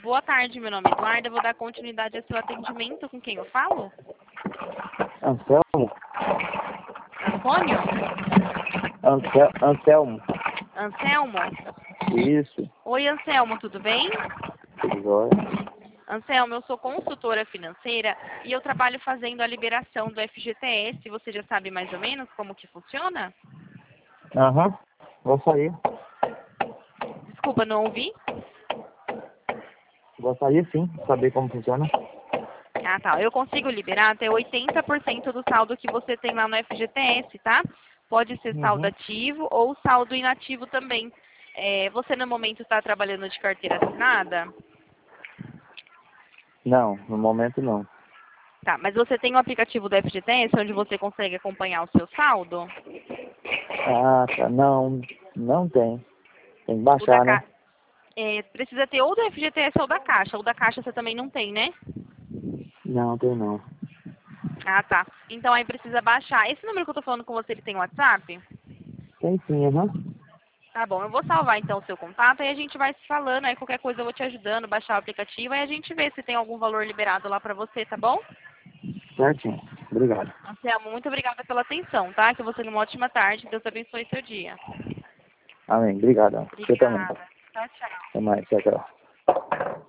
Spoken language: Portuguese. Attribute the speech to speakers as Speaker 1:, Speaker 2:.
Speaker 1: Boa tarde, meu nome é Eduarda. Eu vou dar continuidade ao seu atendimento. Com quem eu falo?
Speaker 2: Anselmo?
Speaker 1: Antônio?
Speaker 2: Anselmo.
Speaker 1: Anselmo?
Speaker 2: Isso.
Speaker 1: Oi, Anselmo, tudo bem?
Speaker 2: Tudo jóia.
Speaker 1: Anselmo, eu sou consultora financeira e eu trabalho fazendo a liberação do FGTS. Você já sabe mais ou menos como que funciona?
Speaker 2: Aham. Gostaria.
Speaker 1: Desculpa, não ouvi?
Speaker 2: Gostaria sim de saber como funciona.
Speaker 1: Ah, tá. Eu consigo liberar até 80% do saldo que você tem lá no FGTS, tá? Pode ser saldo
Speaker 2: Uhum.
Speaker 1: ativo ou saldo inativo também. Você, no momento, está trabalhando de carteira assinada?
Speaker 2: Não, no momento não.
Speaker 1: Tá, mas você tem o aplicativo do FGTS onde você consegue acompanhar o seu saldo?
Speaker 2: Ah, tá. Não, não tem. Tem que
Speaker 1: O da
Speaker 2: baixar, né?
Speaker 1: Ca... precisa ter ou do FGTS ou da Caixa. O da Caixa você também não tem, né?
Speaker 2: Não, tem não.
Speaker 1: Ah, tá. Então aí precisa baixar. Esse número que eu tô falando com você, ele tem WhatsApp?
Speaker 2: Tem sim, aham.
Speaker 1: Tá bom, eu vou salvar então o seu contato e a gente vai se falando. Aí qualquer coisa eu vou te ajudando, baixar o aplicativo e a gente vê se tem algum valor liberado lá pra você, tá bom?
Speaker 2: Certinho. Obrigado.
Speaker 1: Anselmo, muito obrigada pela atenção, tá? Que você tenha uma ótima tarde. Deus abençoe seu dia.
Speaker 2: Amém. Obrigado. Você também.
Speaker 1: Obrigada. Tchau, tchau.
Speaker 2: Até mais. Tchau, tchau.